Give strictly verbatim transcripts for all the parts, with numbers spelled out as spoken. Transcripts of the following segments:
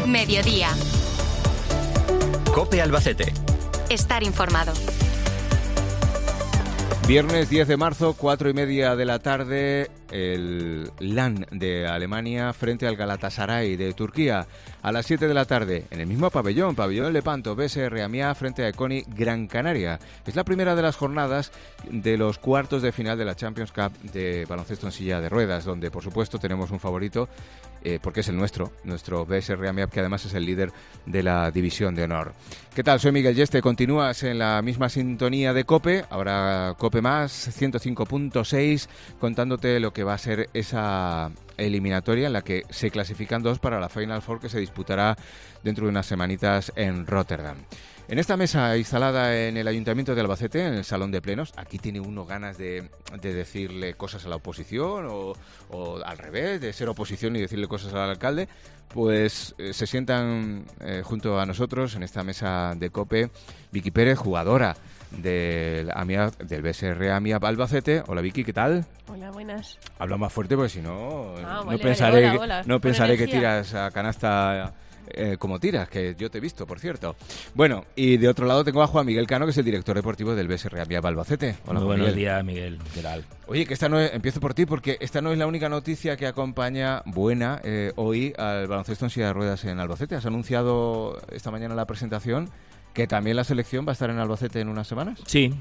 Mediodía. COPE Albacete. Estar informado. Viernes diez de marzo, cuatro y media de la tarde, el L A N de Alemania frente al Galatasaray de Turquía. A las siete de la tarde, en el mismo pabellón, pabellón Lepanto, B S R Amiens frente a Econi Gran Canaria. Es la primera de las jornadas de los cuartos de final de la Champions Cup de baloncesto en silla de ruedas, donde por supuesto tenemos un favorito, eh, porque es el nuestro, nuestro B S R Amiens, que además es el líder de la división de honor. ¿Qué tal? Soy Miguel Yeste, continúas en la misma sintonía de COPE, ahora COPE más, ciento cinco punto seis, contándote lo que va a ser esa eliminatoria en la que se clasifican dos para la Final Four que se disputará dentro de unas semanitas en Rotterdam. En esta mesa instalada en el Ayuntamiento de Albacete, en el Salón de Plenos, aquí tiene uno ganas de, de decirle cosas a la oposición o, o al revés, de ser oposición y decirle cosas al alcalde, pues eh, se sientan eh, junto a nosotros en esta mesa de COPE Vicky Pérez, jugadora del Amiens, del B S R Amiens Albacete. Hola Vicky, ¿qué tal? Hola, buenas. Habla más fuerte porque si no, ah, no vale, pensaré, vale, hola, hola. no pensaré que energía. tiras a canasta eh, como tiras, que yo te he visto, por cierto. Bueno, y de otro lado tengo a Juan Miguel Cano, que es el director deportivo del B S R Amiens Albacete. Hola, muy buenos Miguel. días, Miguel. ¿Qué tal? Oye, que esta no es, empiezo por ti, porque esta no es la única noticia que acompaña buena eh, hoy al baloncesto en silla de ruedas en Albacete. Has anunciado esta mañana la presentación que también la selección va a estar en Albacete en unas semanas. Sí,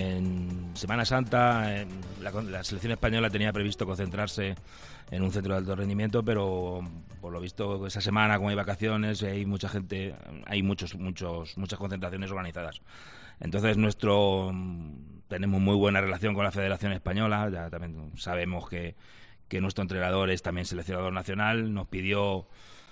en Semana Santa en la, la selección española tenía previsto concentrarse en un centro de alto rendimiento, pero por lo visto esa semana, como hay vacaciones, hay mucha gente, hay muchos, muchos, muchas concentraciones organizadas. Entonces nuestro tenemos muy buena relación con la Federación Española, ya también sabemos que, que nuestro entrenador es también seleccionador nacional, nos pidió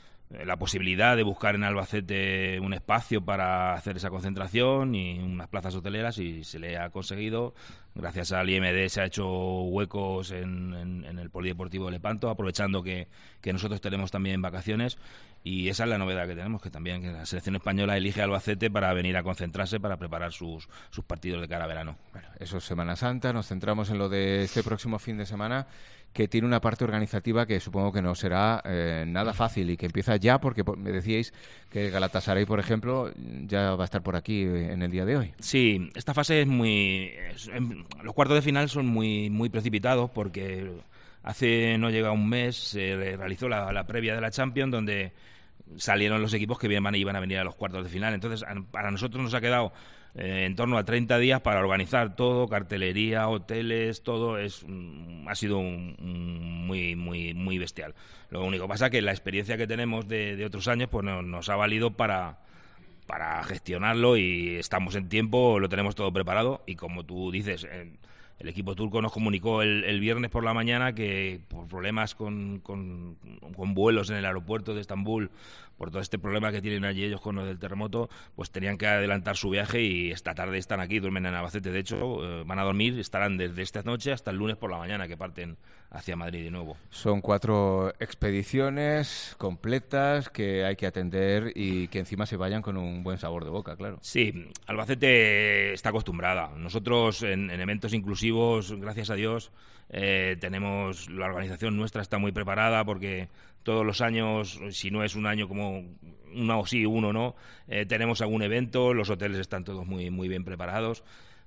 la posibilidad de buscar en Albacete un espacio para hacer esa concentración y unas plazas hoteleras, y se le ha conseguido. Gracias al I M D se ha hecho huecos en, en, en el Polideportivo de Lepanto, aprovechando que, que nosotros tenemos también vacaciones, y esa es la novedad que tenemos, que también que la selección española elige Albacete para venir a concentrarse, para preparar sus, sus partidos de cara a verano. Bueno, eso es Semana Santa, nos centramos en lo de este próximo fin de semana, que tiene una parte organizativa que supongo que no será eh, nada fácil y que empieza ya, porque me decíais que Galatasaray, por ejemplo, ya va a estar por aquí en el día de hoy. Sí, esta fase es muy... Es, los cuartos de final son muy, muy precipitados, porque hace no llega un mes se realizó la, la previa de la Champions, donde salieron los equipos que iban, iban a venir a los cuartos de final. Entonces, para nosotros nos ha quedado Eh, en torno a treinta días para organizar todo, cartelería, hoteles, todo. Es un, ha sido un, un muy muy muy bestial. Lo único que pasa es que la experiencia que tenemos de, de otros años pues no, nos ha valido para, para gestionarlo, y estamos en tiempo, lo tenemos todo preparado, y como tú dices, eh, el equipo turco nos comunicó el, el viernes por la mañana que por problemas con, con, con vuelos en el aeropuerto de Estambul, por todo este problema que tienen allí ellos con lo del terremoto, pues tenían que adelantar su viaje, y esta tarde están aquí, duermen en Albacete. De hecho, eh, van a dormir, estarán desde esta noche hasta el lunes por la mañana, que parten hacia Madrid de nuevo. Son cuatro expediciones completas que hay que atender y que encima se vayan con un buen sabor de boca, claro. Sí, Albacete está acostumbrada. Nosotros en, en eventos inclusivos, gracias a Dios, eh, tenemos, la organización nuestra está muy preparada, porque todos los años, si no es un año como uno o sí, uno no, eh, tenemos algún evento, los hoteles están todos muy, muy bien preparados.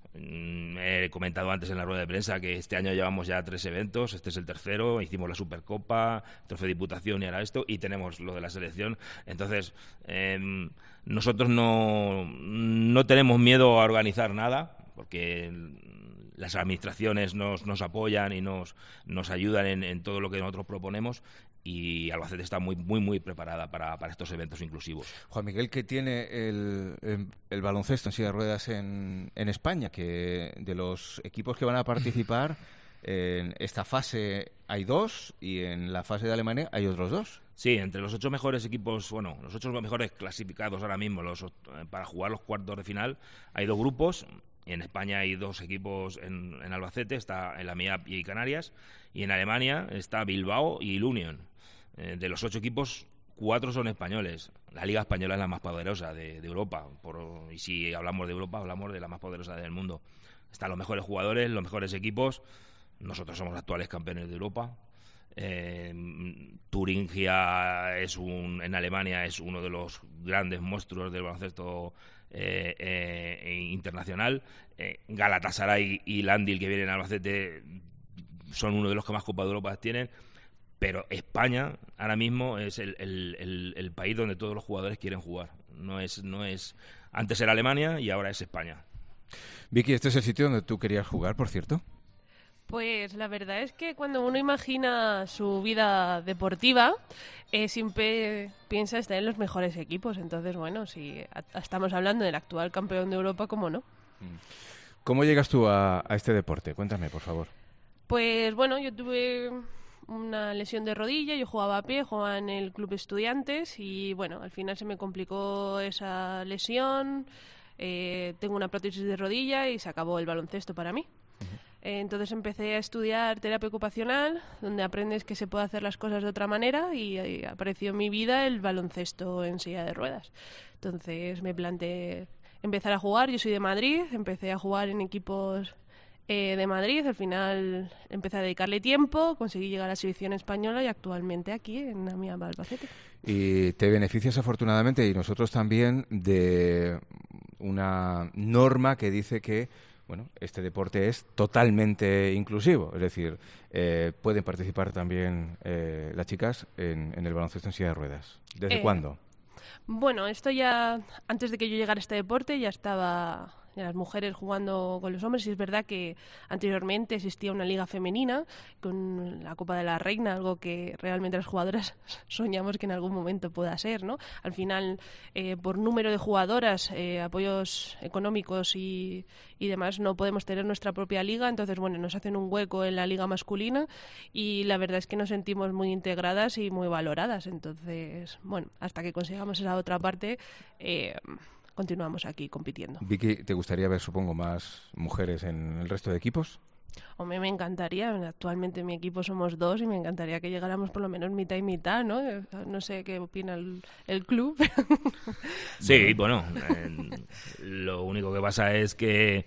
He comentado antes en la rueda de prensa que este año llevamos ya tres eventos, este es el tercero, hicimos la Supercopa, Trofeo de Diputación y ahora esto, y tenemos lo de la selección. Entonces, eh, nosotros no, no tenemos miedo a organizar nada, porque las administraciones nos, nos apoyan y nos, nos ayudan en, en todo lo que nosotros proponemos, y Albacete está muy muy muy preparada para, para estos eventos inclusivos. Juan Miguel, ¿qué tiene el, el, el baloncesto en silla de ruedas en, en España? Que de los equipos que van a participar en esta fase hay dos, y en la fase de Alemania hay otros dos. Sí, entre los ocho mejores equipos, bueno, los ocho mejores clasificados ahora mismo los, para jugar los cuartos de final, hay dos grupos. En España hay dos equipos en, en Albacete, está el Amiens y Canarias, y en Alemania está Bilbao y el Union. Eh, de los ocho equipos, cuatro son españoles. La Liga Española es la más poderosa de, de Europa, por, y si hablamos de Europa, hablamos de la más poderosa del mundo. Están los mejores jugadores, los mejores equipos. Nosotros somos actuales campeones de Europa. Eh, Turingia es un, en Alemania es uno de los grandes monstruos del baloncesto eh, eh, internacional. Eh, Galatasaray y Landil, que vienen al Albacete, son uno de los que más Copa de Europa tienen. Pero España ahora mismo es el, el, el, el país donde todos los jugadores quieren jugar. No es, no es antes era Alemania y ahora es España. Vicky, ¿este es el sitio donde tú querías jugar, por cierto? Pues la verdad es que cuando uno imagina su vida deportiva, eh, siempre piensa estar en los mejores equipos. Entonces, bueno, si a- estamos hablando del actual campeón de Europa, ¿cómo no? ¿Cómo llegas tú a, a este deporte? Cuéntame, por favor. Pues bueno, yo tuve una lesión de rodilla, yo jugaba a pie, jugaba en el club Estudiantes y bueno, al final se me complicó esa lesión, eh, tengo una prótesis de rodilla y se acabó el baloncesto para mí. Eh, entonces empecé a estudiar terapia ocupacional, donde aprendes que se puede hacer las cosas de otra manera y, y apareció en mi vida el baloncesto en silla de ruedas. Entonces me planteé empezar a jugar, yo soy de Madrid, empecé a jugar en equipos eh, de Madrid, al final empecé a dedicarle tiempo, conseguí llegar a la selección española y actualmente aquí en Amiable Albacete. Y te beneficias afortunadamente, y nosotros también, de una norma que dice que bueno, este deporte es totalmente inclusivo, es decir, eh, pueden participar también eh, las chicas en, en el baloncesto en silla de ruedas. ¿Desde Eh, cuándo? Bueno, esto ya, antes de que yo llegara a este deporte, ya estaba ya las mujeres jugando con los hombres, y es verdad que anteriormente existía una liga femenina con la Copa de la Reina, algo que realmente las jugadoras soñamos que en algún momento pueda ser, ¿no? Al final, eh, por número de jugadoras, eh, apoyos económicos y, y demás, no podemos tener nuestra propia liga, entonces, bueno, nos hacen un hueco en la liga masculina y la verdad es que nos sentimos muy integradas y muy valoradas, entonces, bueno, hasta que consigamos esa otra parte, eh, continuamos aquí compitiendo. Vicky, ¿te gustaría ver, supongo, más mujeres en el resto de equipos? Hombre, me encantaría. Actualmente en mi equipo somos dos y me encantaría que llegáramos por lo menos mitad y mitad, ¿no? No sé qué opina el, el club. Sí, bueno, eh, lo único que pasa es que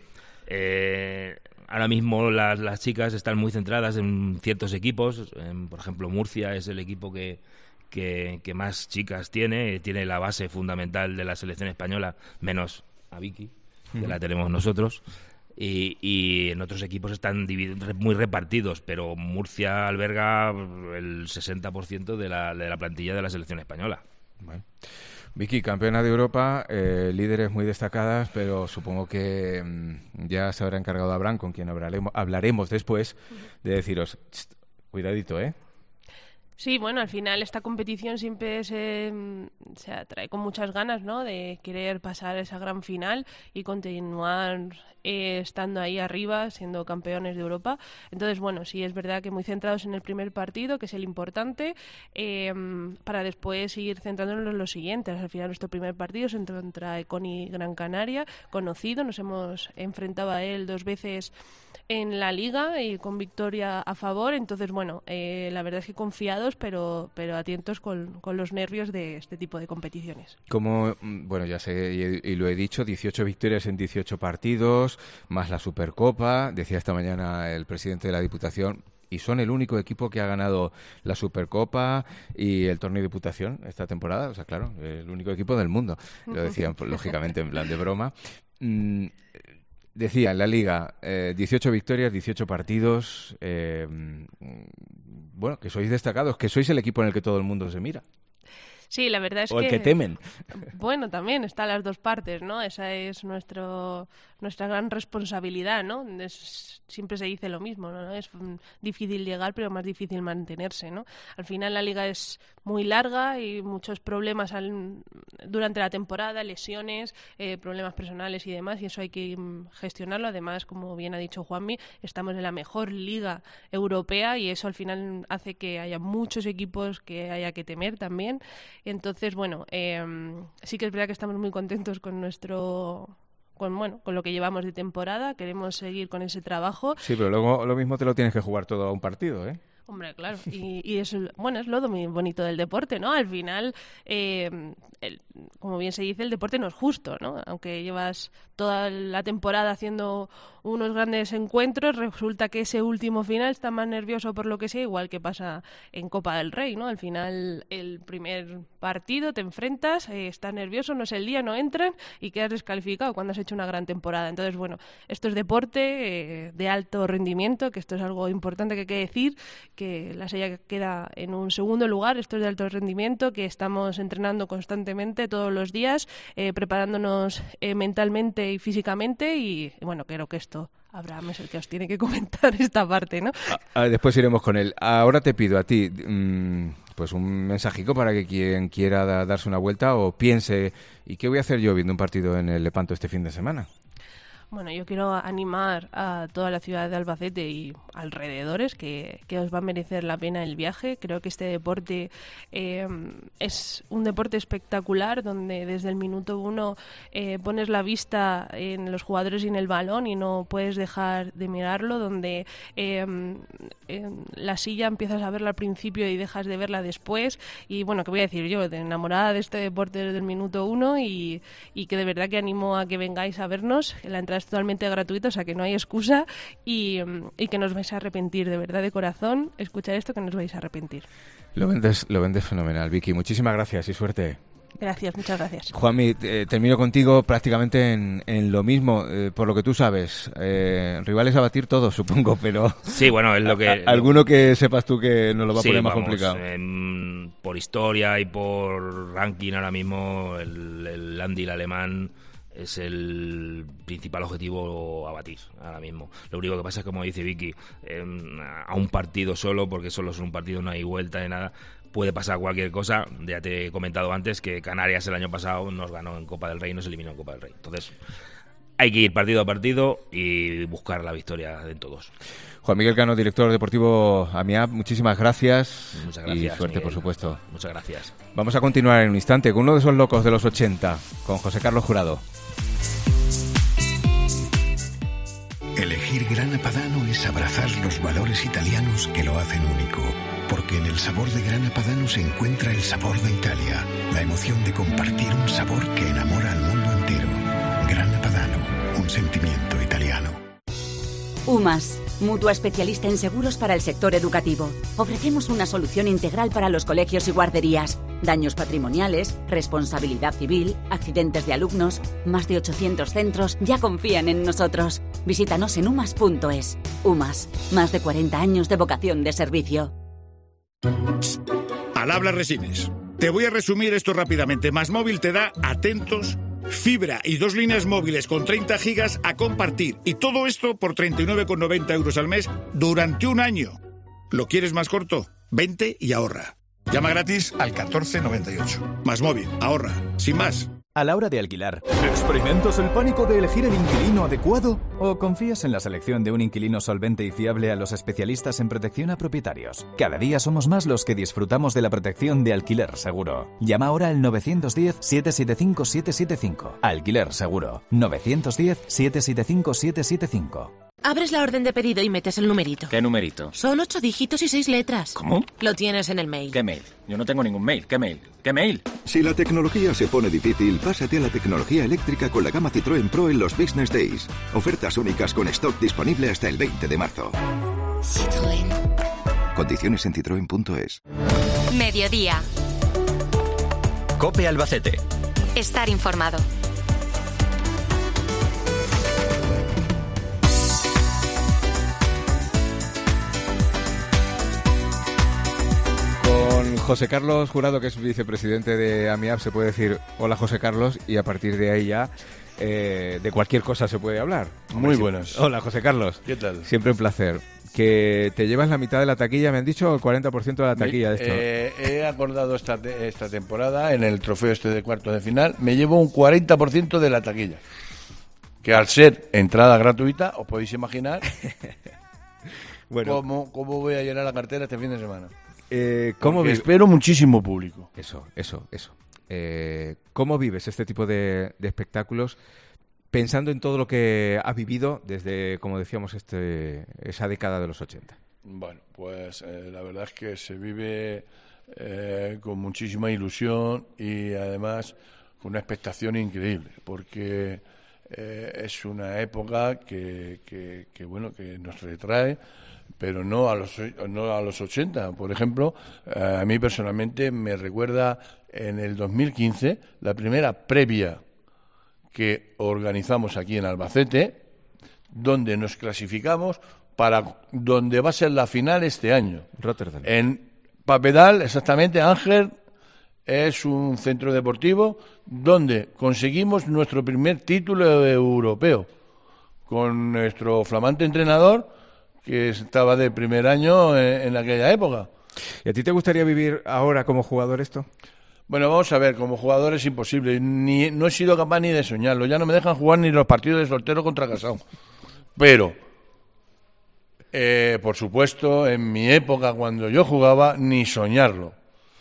eh, ahora mismo las, las chicas están muy centradas en ciertos equipos. En, por ejemplo, Murcia es el equipo que, que, que más chicas tiene, tiene la base fundamental de la selección española, menos a Vicky, que la tenemos nosotros. Y, y en otros equipos están divid- muy repartidos, pero Murcia alberga el sesenta por ciento de la, de la plantilla de la selección española. Bueno. Vicky, campeona de Europa, eh, líderes muy destacadas, pero supongo que mm, ya se habrá encargado Abraham, con quien hablaremos, hablaremos después, de deciros, "Tst, cuidadito, ¿eh?". Sí, bueno, al final esta competición siempre se, se atrae con muchas ganas, ¿no? De querer pasar esa gran final y continuar eh, estando ahí arriba, siendo campeones de Europa. Entonces, bueno, sí es verdad que muy centrados en el primer partido, que es el importante, eh, para después ir centrándonos en los siguientes. Al final nuestro primer partido es contra Econi Gran Canaria, conocido, nos hemos enfrentado a él dos veces en la Liga y con victoria a favor. Entonces, bueno, eh, la verdad es que confiados, pero, pero atentos con, con los nervios de este tipo de competiciones. Como, mm, bueno, ya sé y, y lo he dicho, dieciocho victorias en dieciocho partidos, más la Supercopa, decía esta mañana el presidente de la Diputación, y son el único equipo que ha ganado la Supercopa y el torneo de Diputación esta temporada, o sea, claro, el único equipo del mundo, lo decían pues, lógicamente en plan de broma. Mm, Decía, en la Liga, eh, dieciocho victorias, dieciocho partidos. Eh, bueno, que sois destacados, que sois el equipo en el que todo el mundo se mira. Sí, la verdad es o el que... que temen. Bueno, también están las dos partes, ¿no? Esa es nuestro nuestra gran responsabilidad, ¿no? Es, siempre se dice lo mismo, ¿no? Es mm, difícil llegar, pero más difícil mantenerse, ¿no? Al final la liga es muy larga y muchos problemas al, durante la temporada, lesiones, eh, problemas personales y demás, y eso hay que mm, gestionarlo. Además, como bien ha dicho Juanmi, estamos en la mejor liga europea y eso al final hace que haya muchos equipos que haya que temer también. Entonces, bueno, eh, sí que es verdad que estamos muy contentos con nuestro... Con, bueno, con lo que llevamos de temporada, queremos seguir con ese trabajo. Sí, pero luego lo mismo te lo tienes que jugar todo a un partido, ¿eh? Hombre, claro, y, y es, bueno, es lo muy bonito del deporte, ¿no? Al final, eh, el, como bien se dice, el deporte no es justo, ¿no? Aunque llevas toda la temporada haciendo unos grandes encuentros, resulta que ese último final está más nervioso por lo que sea, igual que pasa en Copa del Rey, ¿no? Al final, el primer partido te enfrentas, eh, estás nervioso, no es el día, no entran y quedas descalificado cuando has hecho una gran temporada. Entonces, bueno, esto es deporte eh, de alto rendimiento, que esto es algo importante que hay que decir, que la Sella queda en un segundo lugar, esto es de alto rendimiento, que estamos entrenando constantemente todos los días, eh, preparándonos eh, mentalmente y físicamente y, bueno, creo que esto Abraham es el que os tiene que comentar esta parte, ¿no? Ah, después iremos con él. Ahora te pido a ti mmm, pues un mensajico para que quien quiera da, darse una vuelta o piense, ¿y qué voy a hacer yo viendo un partido en el Lepanto este fin de semana? Bueno, yo quiero animar a toda la ciudad de Albacete y alrededores que, que os va a merecer la pena el viaje. Creo que este deporte eh, es un deporte espectacular donde desde el minuto uno eh, pones la vista en los jugadores y en el balón y no puedes dejar de mirarlo, donde eh, en la silla empiezas a verla al principio y dejas de verla después. Y bueno, ¿qué voy a decir yo? De enamorada de este deporte desde el minuto uno y, y que de verdad que animo a que vengáis a vernos. La entrada es totalmente gratuita, o sea que no hay excusa y, y que no os vais a arrepentir, de verdad, de corazón, escuchar esto, que no os vais a arrepentir. Lo vendes, lo vendes fenomenal, Vicky. Muchísimas gracias y suerte. Gracias, muchas gracias. Juanmi, eh, termino contigo prácticamente en, en lo mismo, eh, por lo que tú sabes. Eh, rivales a batir todos, supongo, pero... Sí, bueno, es lo que... A, ¿Alguno que sepas tú que nos lo va a sí, poner más vamos, complicado? Eh, por historia y por ranking ahora mismo, el, el Andy, el alemán, es el principal objetivo a batir ahora mismo. Lo único que pasa es, como dice Vicky, eh, a un partido solo, porque solo es un partido, no hay vuelta ni nada, puede pasar cualquier cosa. Ya te he comentado antes que Canarias el año pasado nos ganó en Copa del Rey y nos eliminó en Copa del Rey. Entonces hay que ir partido a partido y buscar la victoria de todos. Juan Miguel Cano, director deportivo AMIAP, muchísimas gracias. Muchas gracias, y suerte, Miguel, por supuesto. Muchas gracias. Vamos a continuar en un instante con uno de esos locos de los ochenta, con José Carlos Jurado. Elegir Grana Padano es abrazar los valores italianos que lo hacen único, porque en el sabor de Grana Padano se encuentra el sabor de Italia, la emoción de compartir un sabor que enamora al mundo entero. Grana Padano, un sentimiento italiano. UMAS, mutua especialista en seguros para el sector educativo. Ofrecemos una solución integral para los colegios y guarderías. Daños patrimoniales, responsabilidad civil, accidentes de alumnos. Más de ochocientos centros ya confían en nosotros. Visítanos en umas punto es. UMAS, más de cuarenta años de vocación de servicio. Al habla Resines. Te voy a resumir esto rápidamente. Más Móvil te da, atentos, fibra y dos líneas móviles con treinta gigas a compartir. Y todo esto por treinta y nueve con noventa euros al mes durante un año. ¿Lo quieres más corto? Vente y ahorra. Llama gratis al catorce noventa y ocho. Más Móvil, ahorra, sin más. A la hora de alquilar, ¿experimentas el pánico de elegir el inquilino adecuado? ¿O confías en la selección de un inquilino solvente y fiable a los especialistas en protección a propietarios? Cada día somos más los que disfrutamos de la protección de Alquiler Seguro. Llama ahora al nueve uno cero, siete siete cinco, siete siete cinco. Alquiler Seguro. nueve uno cero, siete siete cinco, siete siete cinco. Abres la orden de pedido y metes el numerito. ¿Qué numerito? Son ocho dígitos y seis letras. ¿Cómo? Lo tienes en el mail. ¿Qué mail? Yo no tengo ningún mail. ¿Qué mail? ¿Qué mail? Si la tecnología se pone difícil, pásate a la tecnología eléctrica con la gama Citroën Pro en los Business Days. Ofertas únicas con stock disponible hasta el veinte de marzo. Citroën. Condiciones en citroen punto es. Mediodía. COPE Albacete. Estar informado. Con José Carlos Jurado, que es vicepresidente de AMIAP, se puede decir hola José Carlos y a partir de ahí ya eh, de cualquier cosa se puede hablar. Muy buenas. Hola José Carlos. ¿Qué tal? Siempre un placer. Que te llevas la mitad de la taquilla, me han dicho, el cuarenta por ciento de la taquilla de esto. Eh, he acordado esta, te esta temporada, en el trofeo este de cuarto de final, me llevo un cuarenta por ciento de la taquilla. Que al ser entrada gratuita, os podéis imaginar bueno, cómo, cómo voy a llenar la cartera este fin de semana. Eh, ¿cómo Porque espero muchísimo público. Eso, eso, eso. Eh, ¿Cómo vives este tipo de, de espectáculos pensando en todo lo que has vivido desde, como decíamos, este, esa década de los ochenta? Bueno, pues eh, la verdad es que se vive eh, con muchísima ilusión y además con una expectación increíble, porque eh, es una época que, que, que bueno que nos retrae, pero no a los no a los ochenta. Por ejemplo, eh, a mí personalmente me recuerda en el dos mil quince la primera previa que organizamos aquí en Albacete, donde nos clasificamos para donde va a ser la final este año. Rotterdam. En Papedal, exactamente, Ángel, es un centro deportivo donde conseguimos nuestro primer título europeo con nuestro flamante entrenador, que estaba de primer año en, en aquella época. ¿Y a ti te gustaría vivir ahora como jugador esto? Bueno, vamos a ver, como jugador es imposible. Ni, no he sido capaz ni de soñarlo. Ya no me dejan jugar ni los partidos de soltero contra casado. Pero, eh, por supuesto, en mi época, cuando yo jugaba, ni soñarlo.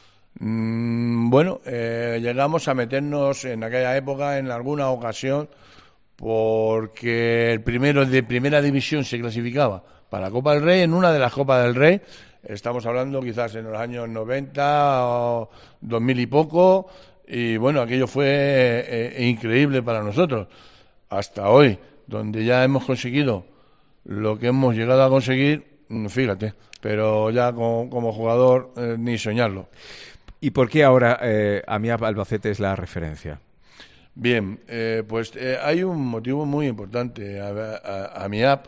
Mm, bueno, eh, llegamos a meternos en aquella época en alguna ocasión porque el primero de primera división se clasificaba para la Copa del Rey, en una de las Copas del Rey. Estamos hablando quizás en los años noventa o dos mil y poco, y bueno, aquello fue eh, increíble para nosotros. Hasta hoy, donde ya hemos conseguido lo que hemos llegado a conseguir, fíjate, pero ya como, como jugador eh, ni soñarlo. ¿Y por qué ahora eh, AMIAP Albacete es la referencia? Bien, eh, pues eh, hay un motivo muy importante. A, a, AMIAP,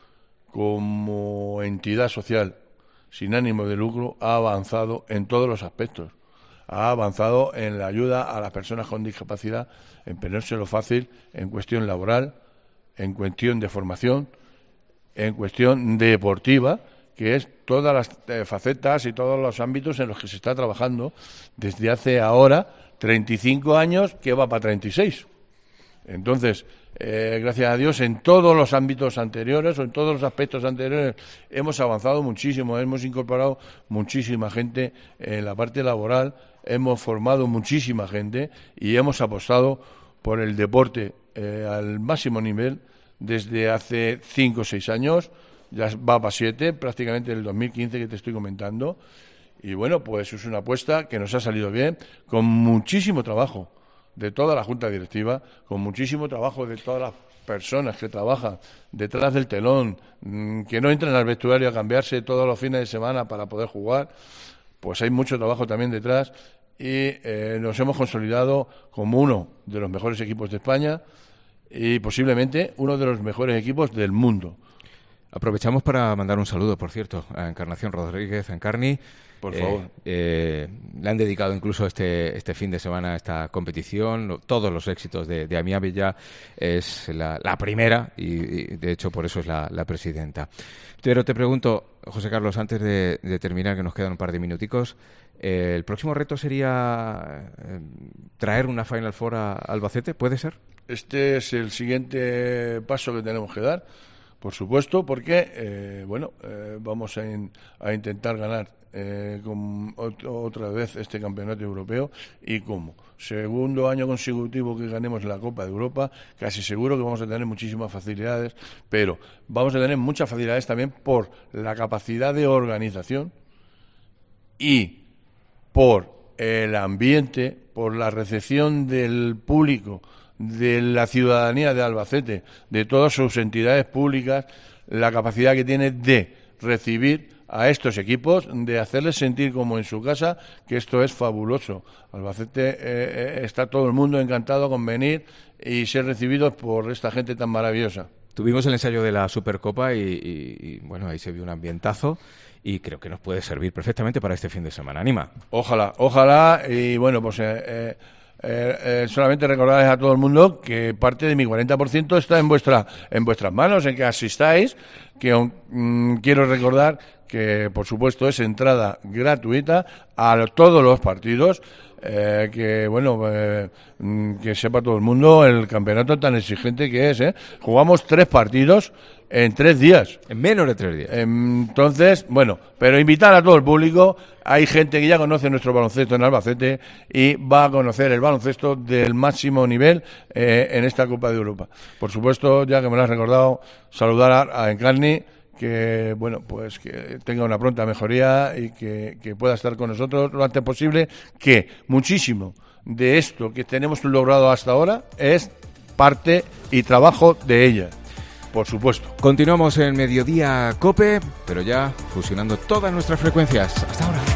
como entidad social sin ánimo de lucro, ha avanzado en todos los aspectos. Ha avanzado en la ayuda a las personas con discapacidad, en ponérselo fácil, en cuestión laboral, en cuestión de formación, en cuestión deportiva, que es todas las eh, facetas y todos los ámbitos en los que se está trabajando desde hace ahora treinta y cinco años, que va para treinta y seis. Entonces, eh, gracias a Dios, en todos los ámbitos anteriores o en todos los aspectos anteriores hemos avanzado muchísimo, hemos incorporado muchísima gente en la parte laboral, hemos formado muchísima gente y hemos apostado por el deporte eh, al máximo nivel desde hace cinco o seis años, ya va para siete, prácticamente el dos mil quince que te estoy comentando, y bueno, pues es una apuesta que nos ha salido bien, con muchísimo trabajo de toda la Junta Directiva, con muchísimo trabajo de todas las personas que trabajan detrás del telón, que no entran al vestuario a cambiarse todos los fines de semana para poder jugar, pues hay mucho trabajo también detrás y eh, nos hemos consolidado como uno de los mejores equipos de España y posiblemente uno de los mejores equipos del mundo. Aprovechamos para mandar un saludo, por cierto, a Encarnación Rodríguez, Encarni. Por favor. Eh, eh, le han dedicado incluso este este fin de semana a esta competición. Todos los éxitos de, de AMIAP ya es la, la primera y, y, de hecho, por eso es la, la presidenta. Pero te pregunto, José Carlos, antes de, de terminar, que nos quedan un par de minuticos, eh, ¿el próximo reto sería eh, traer una Final Four a Albacete? ¿Puede ser? Este es el siguiente paso que tenemos que dar, por supuesto, porque eh, bueno, eh, vamos a, in, a intentar ganar eh, con otro, otra vez este campeonato europeo. Y como segundo año consecutivo que ganemos la Copa de Europa, casi seguro que vamos a tener muchísimas facilidades, pero vamos a tener muchas facilidades también por la capacidad de organización y por el ambiente, por la recepción del público, de la ciudadanía de Albacete, de todas sus entidades públicas, la capacidad que tiene de recibir a estos equipos, de hacerles sentir como en su casa, que esto es fabuloso. Albacete eh, está todo el mundo encantado con venir y ser recibidos por esta gente tan maravillosa. Tuvimos el ensayo de la Supercopa y, y, y bueno, ahí se vio un ambientazo y creo que nos puede servir perfectamente para este fin de semana. Anima. Ojalá, ojalá, y bueno, pues eh, eh, Eh, eh, solamente recordarles a todo el mundo que parte de mi cuarenta por ciento está en vuestra en vuestras manos, en que asistáis, que um, quiero recordar que por supuesto es entrada gratuita a todos los partidos, eh, que bueno, eh, que sepa todo el mundo el campeonato tan exigente que es, ¿eh? Jugamos tres partidos en tres días. En menos de tres días. Entonces, bueno, pero invitar a todo el público. Hay gente que ya conoce nuestro baloncesto en Albacete y va a conocer el baloncesto del máximo nivel eh, en esta Copa de Europa. Por supuesto, ya que me lo has recordado, saludar a, a Encarni, que bueno, pues que tenga una pronta mejoría y que, que pueda estar con nosotros lo antes posible, que muchísimo de esto que tenemos logrado hasta ahora es parte y trabajo de ella, por supuesto. Continuamos en Mediodía COPE, pero ya fusionando todas nuestras frecuencias. Hasta ahora.